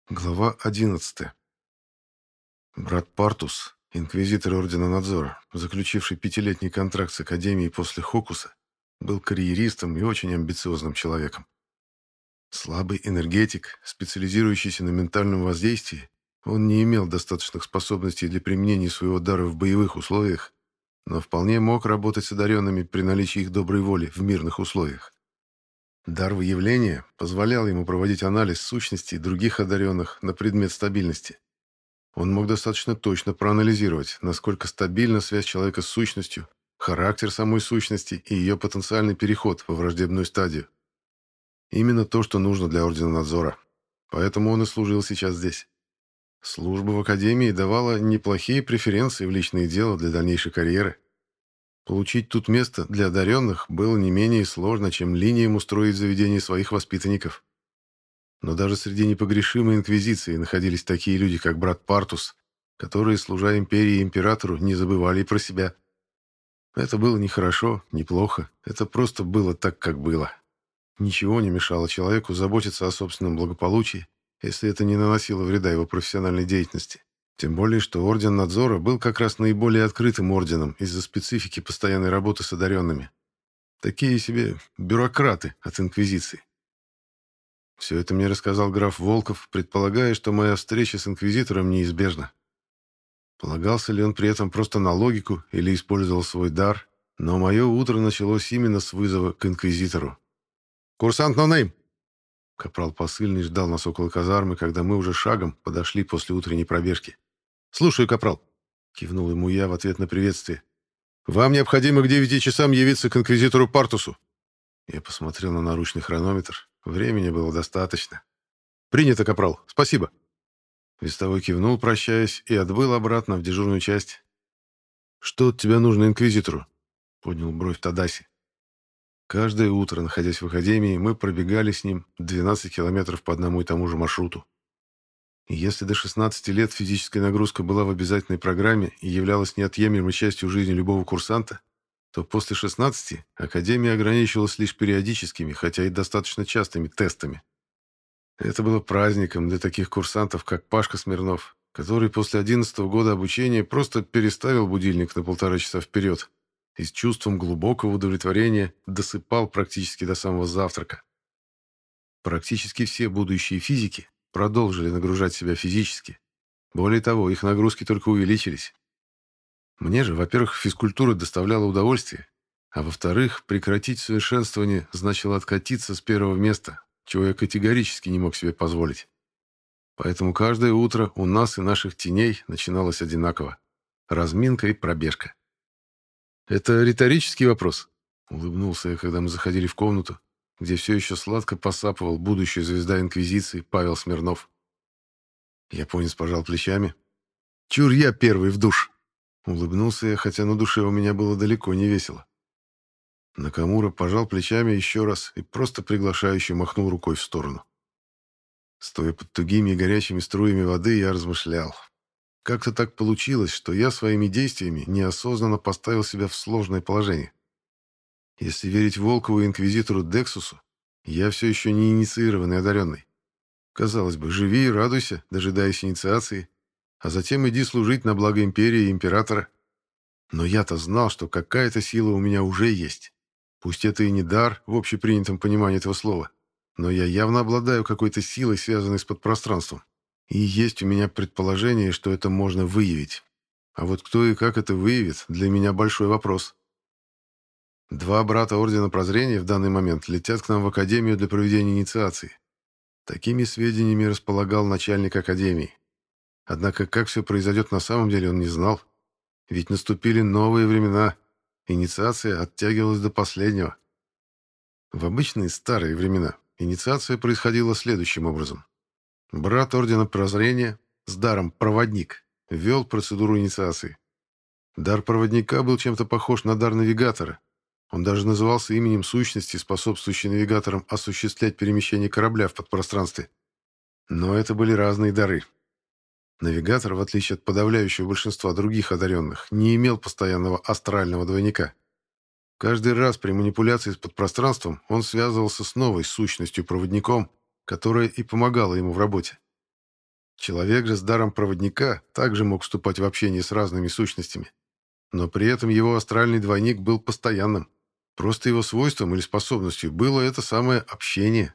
Глава 11. Брат Партус, инквизитор Ордена Надзора, заключивший пятилетний контракт с Академией после Хокуса, был карьеристом и очень амбициозным человеком. Слабый энергетик, специализирующийся на ментальном воздействии, он не имел достаточных способностей для применения своего дара в боевых условиях, но вполне мог работать с одаренными при наличии их доброй воли в мирных условиях. Дар выявления позволял ему проводить анализ сущностей других одаренных на предмет стабильности. Он мог достаточно точно проанализировать, насколько стабильна связь человека с сущностью, характер самой сущности и ее потенциальный переход во враждебную стадию. Именно то, что нужно для Ордена Надзора. Поэтому он и служил сейчас здесь. Служба в Академии давала неплохие преференции в личные дела для дальнейшей карьеры. Получить тут место для одаренных было не менее сложно, чем линиям устроить заведение своих воспитанников. Но даже среди непогрешимой инквизиции находились такие люди, как брат Партус, которые, служа империи и императору, не забывали и про себя. Это было не хорошо, не плохо, это просто было так, как было. Ничего не мешало человеку заботиться о собственном благополучии, если это не наносило вреда его профессиональной деятельности. Тем более, что Орден Надзора был как раз наиболее открытым орденом из-за специфики постоянной работы с одаренными. Такие себе бюрократы от инквизиции. Все это мне рассказал граф Волков, предполагая, что моя встреча с инквизитором неизбежна. Полагался ли он при этом просто на логику или использовал свой дар, но мое утро началось именно с вызова к инквизитору. «Курсант Нонейм!» Капрал посыльный ждал нас около казармы, когда мы уже шагом подошли после утренней пробежки. «Слушаю, капрал!» — кивнул ему я в ответ на приветствие. «Вам необходимо к 9 часам явиться к инквизитору Партусу». Я посмотрел на наручный хронометр. Времени было достаточно. «Принято, капрал. Спасибо». Вестовой кивнул, прощаясь, и отбыл обратно в дежурную часть. «Что от тебя нужно инквизитору?» — поднял бровь Тадаси. Каждое утро, находясь в академии, мы пробегали с ним 12 километров по одному и тому же маршруту. И если до 16 лет физическая нагрузка была в обязательной программе и являлась неотъемлемой частью жизни любого курсанта, то после 16 академия ограничивалась лишь периодическими, хотя и достаточно частыми тестами. Это было праздником для таких курсантов, как Пашка Смирнов, который после 11-го года обучения просто переставил будильник на 1,5 часа вперед и с чувством глубокого удовлетворения досыпал практически до самого завтрака. Практически все будущие физики продолжили нагружать себя физически. Более того, их нагрузки только увеличились. Мне же, во-первых, физкультура доставляла удовольствие, а во-вторых, прекратить совершенствование значило откатиться с первого места, чего я категорически не мог себе позволить. Поэтому каждое утро у нас и наших теней начиналось одинаково. Разминка и пробежка. «Это риторический вопрос?» — улыбнулся я, когда мы заходили в комнату, где все еще сладко посапывал будущая звезда Инквизиции Павел Смирнов. Японец пожал плечами. «Чур я первый в душ!» Улыбнулся я, хотя на душе у меня было далеко не весело. Накамура пожал плечами еще раз и просто приглашающе махнул рукой в сторону. Стоя под тугими и горячими струями воды, я размышлял. Как-то так получилось, что я своими действиями неосознанно поставил себя в сложное положение. Если верить Волкову и инквизитору Дексусу, я все еще не инициированный одаренный. Казалось бы, живи и радуйся, дожидаясь инициации, а затем иди служить на благо империи и императора. Но я-то знал, что какая-то сила у меня уже есть. Пусть это и не дар в общепринятом понимании этого слова, но я явно обладаю какой-то силой, связанной с подпространством. И есть у меня предположение, что это можно выявить. А вот кто и как это выявит, для меня большой вопрос. Два брата Ордена Прозрения в данный момент летят к нам в Академию для проведения инициации. Такими сведениями располагал начальник Академии. Однако как все произойдет на самом деле, он не знал. Ведь наступили новые времена. Инициация оттягивалась до последнего. В обычные старые времена инициация происходила следующим образом. Брат Ордена Прозрения с даром «Проводник» вел процедуру инициации. Дар проводника был чем-то похож на дар навигатора. Он даже назывался именем сущности, способствующей навигаторам осуществлять перемещение корабля в подпространстве. Но это были разные дары. Навигатор, в отличие от подавляющего большинства других одаренных, не имел постоянного астрального двойника. Каждый раз при манипуляции с подпространством он связывался с новой сущностью-проводником, которая и помогала ему в работе. Человек же с даром проводника также мог вступать в общение с разными сущностями, но при этом его астральный двойник был постоянным. Просто его свойством или способностью было это самое общение.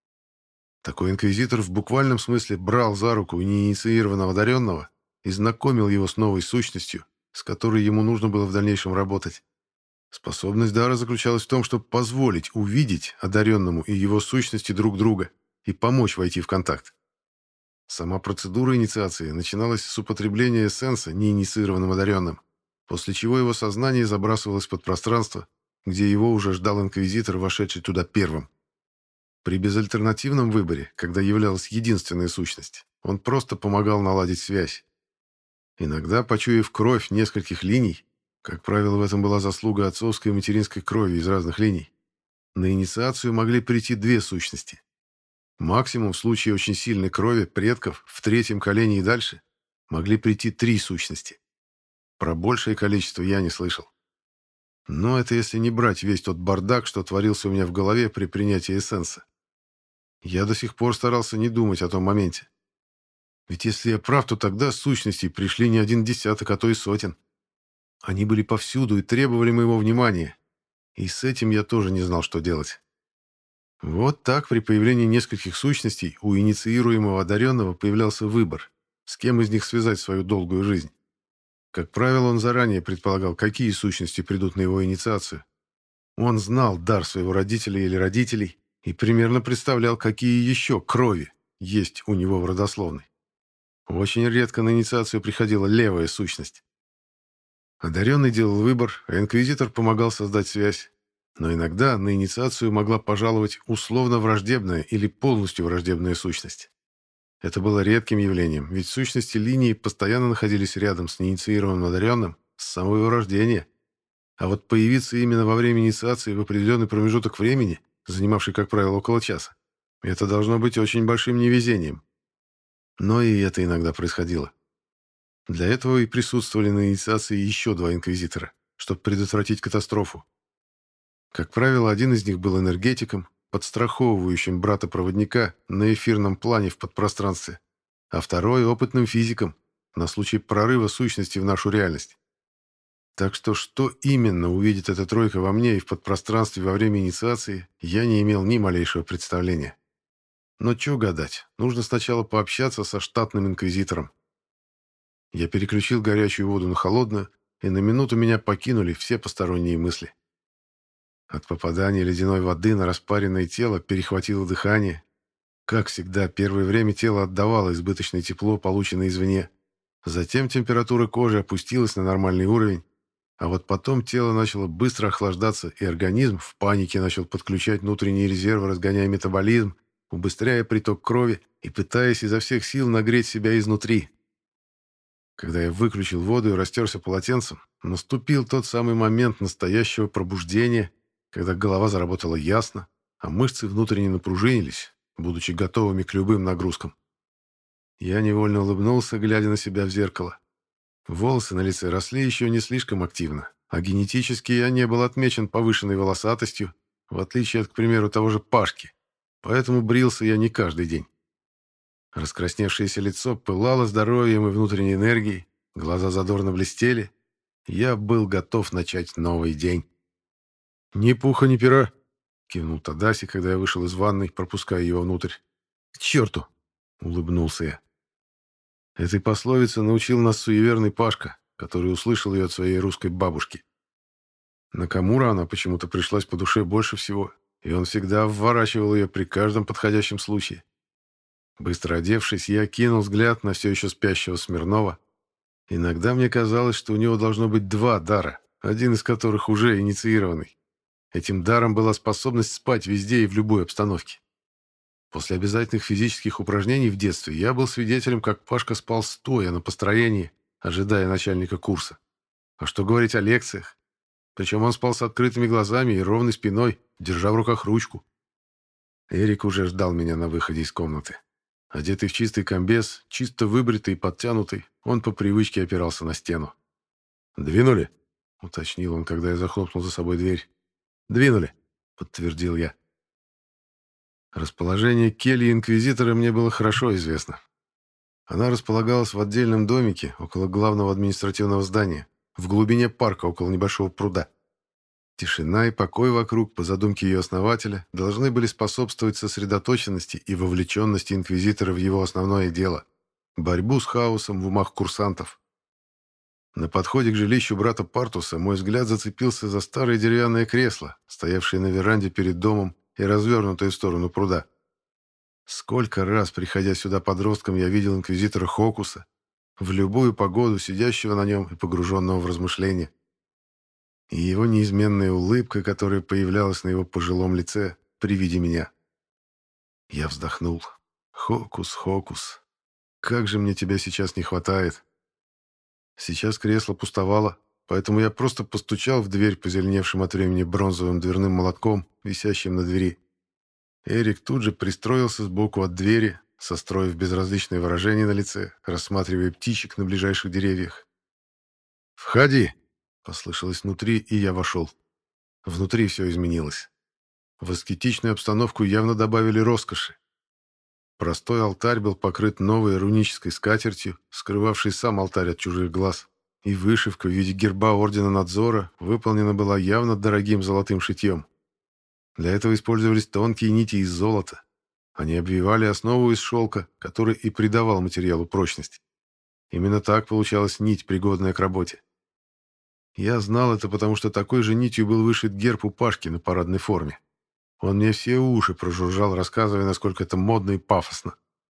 Такой инквизитор в буквальном смысле брал за руку неинициированного одаренного и знакомил его с новой сущностью, с которой ему нужно было в дальнейшем работать. Способность дара заключалась в том, чтобы позволить увидеть одаренному и его сущности друг друга и помочь войти в контакт. Сама процедура инициации начиналась с употребления эссенса неинициированным одаренным, после чего его сознание забрасывалось под пространство, где его уже ждал инквизитор, вошедший туда первым. При безальтернативном выборе, когда являлась единственная сущность, он просто помогал наладить связь. Иногда, почуяв кровь нескольких линий, как правило, в этом была заслуга отцовской и материнской крови из разных линий, на инициацию могли прийти две сущности. Максимум в случае очень сильной крови предков в третьем колене и дальше могли прийти три сущности. Про большее количество я не слышал. Но это если не брать весь тот бардак, что творился у меня в голове при принятии эссенса. Я до сих пор старался не думать о том моменте. Ведь если я прав, то тогда сущностей пришли не один десяток, а то и сотен. Они были повсюду и требовали моего внимания. И с этим я тоже не знал, что делать. Вот так при появлении нескольких сущностей у инициируемого одаренного появлялся выбор, с кем из них связать свою долгую жизнь. Как правило, он заранее предполагал, какие сущности придут на его инициацию. Он знал дар своего родителя или родителей и примерно представлял, какие еще крови есть у него в родословной. Очень редко на инициацию приходила левая сущность. Одаренный делал выбор, а инквизитор помогал создать связь. Но иногда на инициацию могла пожаловать условно враждебная или полностью враждебная сущность. Это было редким явлением, ведь сущности линии постоянно находились рядом с неинициированным одаренным с самого его рождения. А вот появиться именно во время инициации в определенный промежуток времени, занимавший, как правило, около часа, это должно быть очень большим невезением. Но и это иногда происходило. Для этого и присутствовали на инициации еще два инквизитора, чтобы предотвратить катастрофу. Как правило, один из них был энергетиком, подстраховывающим брата-проводника на эфирном плане в подпространстве, а второй — опытным физиком на случай прорыва сущности в нашу реальность. Так что именно увидит эта тройка во мне и в подпространстве во время инициации, я не имел ни малейшего представления. Но чё гадать, нужно сначала пообщаться со штатным инквизитором. Я переключил горячую воду на холодную, и на минуту меня покинули все посторонние мысли. От попадания ледяной воды на распаренное тело перехватило дыхание. Как всегда, первое время тело отдавало избыточное тепло, полученное извне. Затем температура кожи опустилась на нормальный уровень, а вот потом тело начало быстро охлаждаться, и организм в панике начал подключать внутренние резервы, разгоняя метаболизм, убыстряя приток крови и пытаясь изо всех сил нагреть себя изнутри. Когда я выключил воду и растерся полотенцем, наступил тот самый момент настоящего пробуждения, когда голова заработала ясно, а мышцы внутренне напружинились, будучи готовыми к любым нагрузкам. Я невольно улыбнулся, глядя на себя в зеркало. Волосы на лице росли еще не слишком активно, а генетически я не был отмечен повышенной волосатостью, в отличие от, к примеру, того же Пашки, поэтому брился я не каждый день. Раскрасневшееся лицо пылало здоровьем и внутренней энергией, глаза задорно блестели. Я был готов начать новый день. «Ни пуха, ни пера!» — кивнул Тадаси, когда я вышел из ванной, пропуская его внутрь. «К черту!» — улыбнулся я. Этой пословице научил нас суеверный Пашка, который услышал ее от своей русской бабушки. Накамура она почему-то пришлась по душе больше всего, и он всегда вворачивал ее при каждом подходящем случае. Быстро одевшись, я кинул взгляд на все еще спящего Смирнова. Иногда мне казалось, что у него должно быть два дара, один из которых уже инициированный. Этим даром была способность спать везде и в любой обстановке. После обязательных физических упражнений в детстве я был свидетелем, как Пашка спал стоя на построении, ожидая начальника курса. А что говорить о лекциях? Причем он спал с открытыми глазами и ровной спиной, держа в руках ручку. Эрик уже ждал меня на выходе из комнаты. Одетый в чистый комбез, чисто выбритый и подтянутый, он по привычке опирался на стену. «Двинули?» — уточнил он, когда я захлопнул за собой дверь. «Двинули», — подтвердил я. Расположение кельи инквизитора мне было хорошо известно. Она располагалась в отдельном домике около главного административного здания, в глубине парка около небольшого пруда. Тишина и покой вокруг, по задумке ее основателя, должны были способствовать сосредоточенности и вовлеченности инквизитора в его основное дело — борьбу с хаосом в умах курсантов. На подходе к жилищу брата Партуса мой взгляд зацепился за старое деревянное кресло, стоявшее на веранде перед домом и развернутое в сторону пруда. Сколько раз, приходя сюда подростком, я видел инквизитора Хокуса, в любую погоду сидящего на нем и погруженного в размышления. И его неизменная улыбка, которая появлялась на его пожилом лице при виде меня. Я вздохнул. «Хокус, Хокус, как же мне тебя сейчас не хватает!» Сейчас кресло пустовало, поэтому я просто постучал в дверь позеленевшим от времени бронзовым дверным молотком, висящим на двери. Эрик тут же пристроился сбоку от двери, состроив безразличное выражение на лице, рассматривая птичек на ближайших деревьях. «Входи!» — послышалось внутри, и я вошел. Внутри все изменилось. В аскетичную обстановку явно добавили роскоши. Простой алтарь был покрыт новой рунической скатертью, скрывавшей сам алтарь от чужих глаз, и вышивка в виде герба Ордена Надзора выполнена была явно дорогим золотым шитьем. Для этого использовались тонкие нити из золота. Они обвивали основу из шелка, который и придавал материалу прочность. Именно так получалась нить, пригодная к работе. Я знал это, потому что такой же нитью был вышит герб у Пашки на парадной форме. Он мне все уши прожужжал, рассказывая, насколько это модно и пафосно.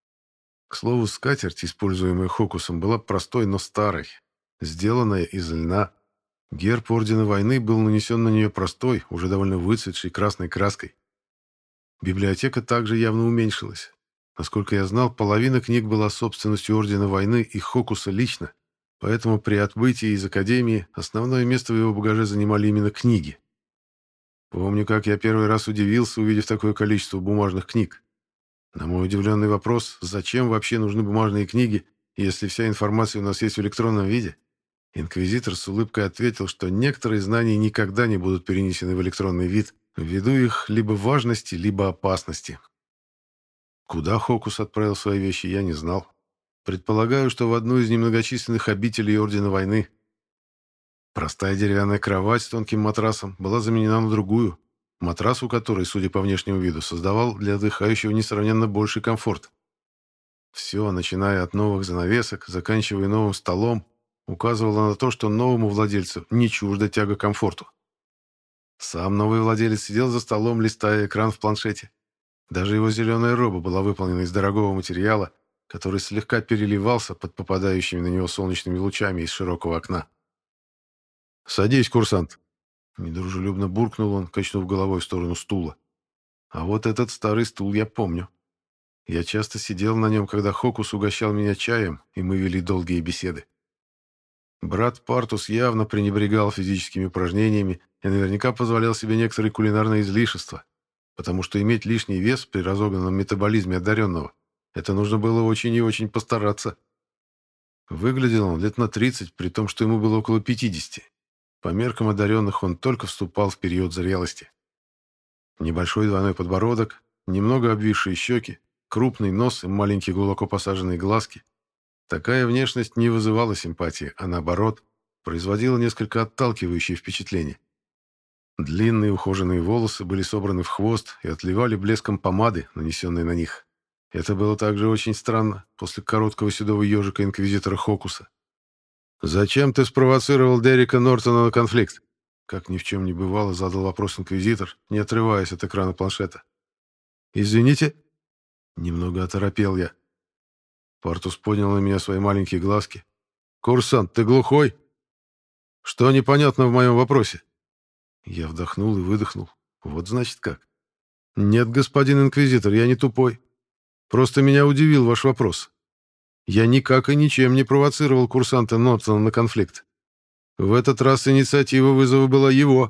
К слову, скатерть, используемая Хокусом, была простой, но старой, сделанная из льна. Герб Ордена Войны был нанесен на нее простой, уже довольно выцветшей красной краской. Библиотека также явно уменьшилась. Насколько я знал, половина книг была собственностью Ордена Войны и Хокуса лично, поэтому при отбытии из Академии основное место в его багаже занимали именно книги. Помню, как я первый раз удивился, увидев такое количество бумажных книг. На мой удивленный вопрос, зачем вообще нужны бумажные книги, если вся информация у нас есть в электронном виде, инквизитор с улыбкой ответил, что некоторые знания никогда не будут перенесены в электронный вид, ввиду их либо важности, либо опасности. Куда Хокус отправил свои вещи, я не знал. Предполагаю, что в одну из немногочисленных обителей Ордена Войны. Простая деревянная кровать с тонким матрасом была заменена на другую, матрас у которой, судя по внешнему виду, создавал для отдыхающего несравненно больший комфорт. Все, начиная от новых занавесок, заканчивая новым столом, указывало на то, что новому владельцу не чужда тяга к комфорту. Сам новый владелец сидел за столом, листая экран в планшете. Даже его зеленая роба была выполнена из дорогого материала, который слегка переливался под попадающими на него солнечными лучами из широкого окна. «Садись, курсант!» Недружелюбно буркнул он, качнув головой в сторону стула. А вот этот старый стул я помню. Я часто сидел на нем, когда Хокус угощал меня чаем, и мы вели долгие беседы. Брат Партус явно пренебрегал физическими упражнениями и наверняка позволял себе некоторые кулинарные излишества, потому что иметь лишний вес при разогнанном метаболизме одаренного — это нужно было очень и очень постараться. Выглядел он лет на 30, при том, что ему было около 50. По меркам одаренных он только вступал в период зрелости. Небольшой двойной подбородок, немного обвисшие щеки, крупный нос и маленькие глубоко посаженные глазки. Такая внешность не вызывала симпатии, а наоборот, производила несколько отталкивающее впечатление. Длинные ухоженные волосы были собраны в хвост и отливали блеском помады, нанесенной на них. Это было также очень странно после короткого седого ежика инквизитора Хокуса. «Зачем ты спровоцировал Дерека Нортона на конфликт?» Как ни в чем не бывало, задал вопрос инквизитор, не отрываясь от экрана планшета. «Извините?» Немного оторопел я. Партус поднял на меня свои маленькие глазки. «Курсант, ты глухой? Что непонятно в моем вопросе?» Я вдохнул и выдохнул. Вот значит как. «Нет, господин инквизитор, я не тупой. Просто меня удивил ваш вопрос. Я никак и ничем не провоцировал курсанта Нортона на конфликт. В этот раз инициатива вызова была его».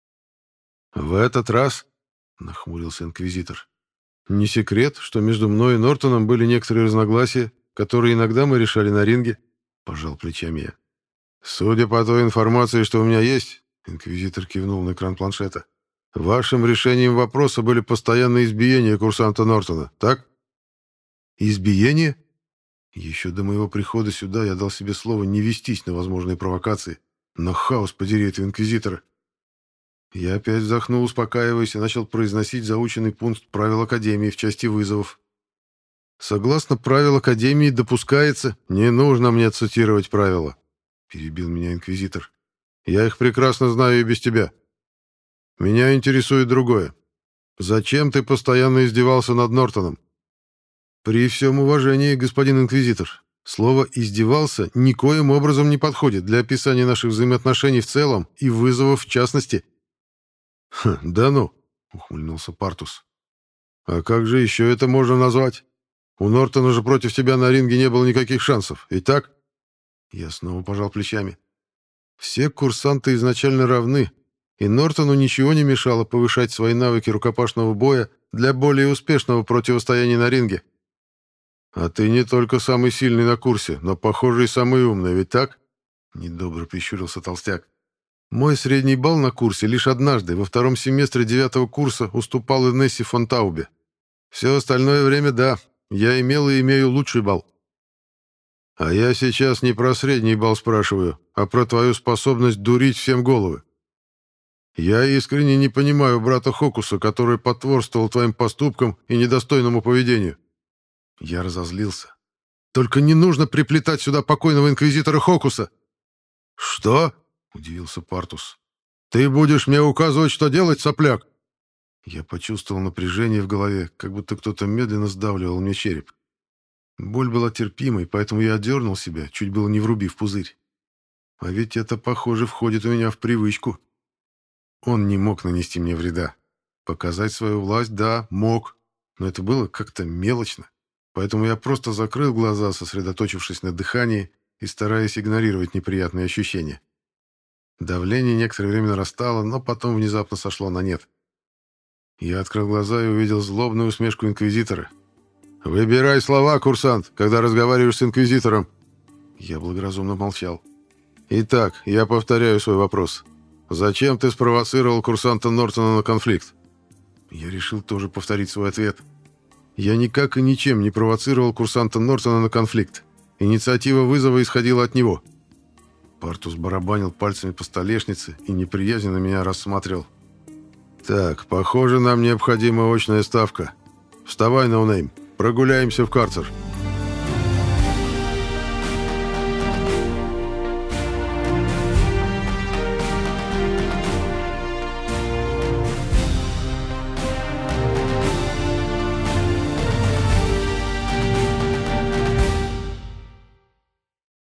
«В этот раз?» — нахмурился инквизитор. «Не секрет, что между мной и Нортоном были некоторые разногласия, которые иногда мы решали на ринге», — пожал плечами я. «Судя по той информации, что у меня есть», — инквизитор кивнул на экран планшета, «вашим решением вопроса были постоянные избиения курсанта Нортона, так?» «Избиения?» Еще до моего прихода сюда я дал себе слово не вестись на возможные провокации, но хаос подери этого инквизитора. Я опять вздохнул, успокаиваясь, и начал произносить заученный пункт правил Академии в части вызовов. Согласно правил Академии допускается... Не нужно мне цитировать правила, перебил меня инквизитор. Я их прекрасно знаю и без тебя. Меня интересует другое. Зачем ты постоянно издевался над Нортоном? При всем уважении, господин инквизитор, слово «издевался» никоим образом не подходит для описания наших взаимоотношений в целом и вызовов в частности. Да ну, ухмыльнулся Партус. А как же еще это можно назвать? У Нортона же против тебя на ринге не было никаких шансов, ведь так? Я снова пожал плечами. Все курсанты изначально равны, и Нортону ничего не мешало повышать свои навыки рукопашного боя для более успешного противостояния на ринге. А ты не только самый сильный на курсе, но, похоже, и самый умный, ведь так? Недобро прищурился толстяк. Мой средний балл на курсе лишь однажды, во втором семестре 9-го курса, уступал Инессе фон Таубе. Все остальное время, да, я имел и имею лучший балл. А я сейчас не про средний балл спрашиваю, а про твою способность дурить всем головы. Я искренне не понимаю брата Хокуса, который потворствовал твоим поступкам и недостойному поведению. Я разозлился. Только не нужно приплетать сюда покойного инквизитора Хокуса. Что? Удивился Партус. Ты будешь мне указывать, что делать, сопляк? Я почувствовал напряжение в голове, как будто кто-то медленно сдавливал мне череп. Боль была терпимой, поэтому я отдернул себя, чуть было не врубив пузырь. А ведь это, похоже, входит у меня в привычку. Он не мог нанести мне вреда. Показать свою власть, да, мог, но это было как-то мелочно. Поэтому я просто закрыл глаза, сосредоточившись на дыхании и стараясь игнорировать неприятные ощущения. Давление некоторое время нарастало, но потом внезапно сошло на нет. Я открыл глаза и увидел злобную усмешку инквизитора. «Выбирай слова, курсант, когда разговариваешь с инквизитором!» Я благоразумно молчал. «Итак, я повторяю свой вопрос. Зачем ты спровоцировал курсанта Нортона на конфликт?» Я решил тоже повторить свой ответ. Я никак и ничем не провоцировал курсанта Нортона на конфликт. Инициатива вызова исходила от него. Партус барабанил пальцами по столешнице и неприязненно меня рассматривал. «Так, похоже, нам необходима очная ставка. Вставай, ноунейм, прогуляемся в карцер».